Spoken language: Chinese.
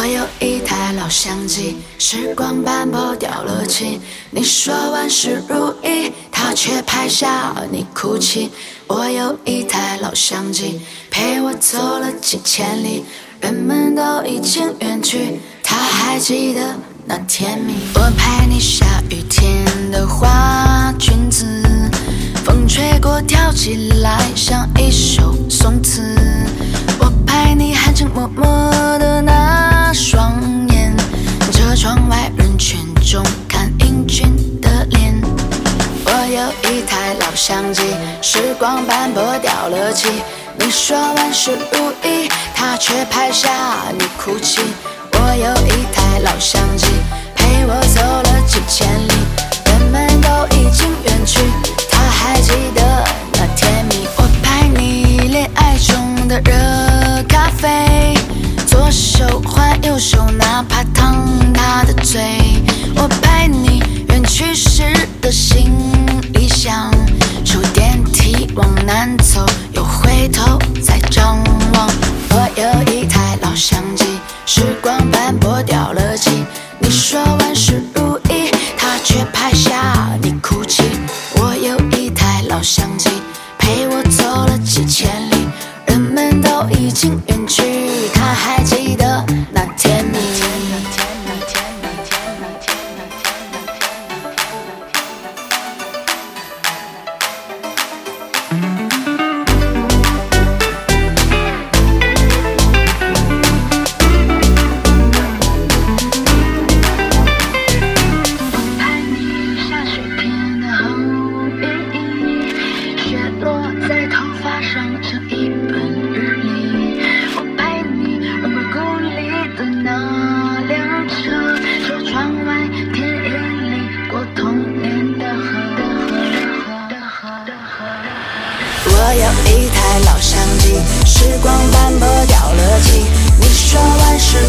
有一台老相机，时光斑驳掉了漆。你说万事如意，它却拍下你哭泣。我有一台老相机，陪我走了几千里，人们都已经远去，他还记得那甜蜜。我拍你下雨天的花裙子，风吹过跳起来像一首颂词。我拍你含情脉脉的那双眼，这窗外人群中看英俊的脸。我有一台老相机，时光斑驳掉了漆。你说万事如意，它却拍下你哭泣。我有一台老相机，陪我走了几千里，人们都已经远去，他还记得那甜蜜。我拍你恋爱中的热咖啡，左手换右手，哪怕烫他的嘴。我拍你远去时的行李箱，出电梯往南走，又回头再张望。我有一台老相机，时光斑驳掉了漆。你说万事如意，它却拍下你哭泣。我有一台老相机，陪我走了几千里，人们都已经远去，他还记得那甜蜜。我有一台老相机，时光斑驳掉了漆。你说万事